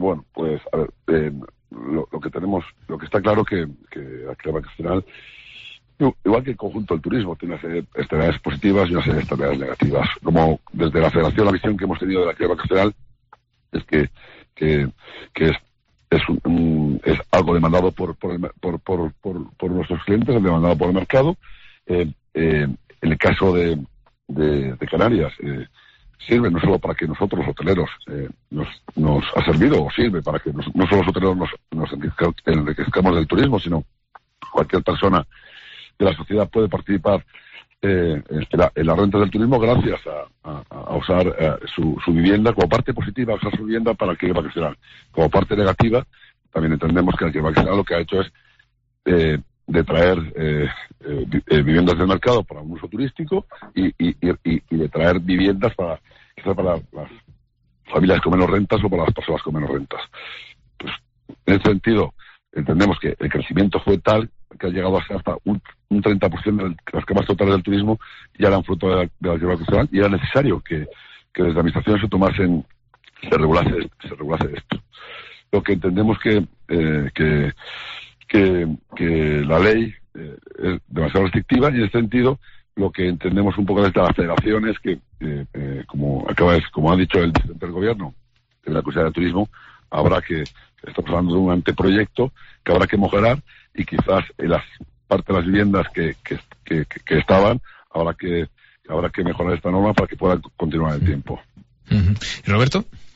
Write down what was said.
Bueno, pues, a ver, lo que tenemos, lo que está claro que la actividad vacacional, igual que el conjunto del turismo, tiene una serie de externalidades positivas y una serie de externalidades negativas. Como desde la Federación, la visión que hemos tenido de la actividad vacacional es que es algo demandado por nuestros clientes, es demandado por el mercado. En el caso de Canarias, sirve no solo para que nosotros, los hoteleros, nos ha servido o sirve para que no solo los hoteleros nos enriquezcamos del turismo, sino cualquier persona de la sociedad puede participar en la renta del turismo gracias a usar su vivienda como parte positiva, usar su vivienda para el alquiler vacacional. Como parte negativa, también entendemos que el alquiler vacacional lo que ha hecho es de traer viviendas del mercado para un uso turístico y de traer viviendas quizás para las familias con menos rentas o para las personas con menos rentas. Pues, en ese sentido, entendemos que el crecimiento fue tal que ha llegado a ser hasta un 30% de las camas totales del turismo ya eran fruto de la actividad vacacional, y era necesario que desde la administración se regulase esto. Lo que entendemos que la ley es demasiado restrictiva, y en ese sentido lo que entendemos un poco desde las federaciones que como ha dicho el presidente del gobierno de la Consejería de Turismo, estamos hablando de un anteproyecto que habrá que mejorar, y quizás en las parte de las viviendas que estaban habrá que mejorar esta norma para que pueda continuar el tiempo. ¿Y Roberto?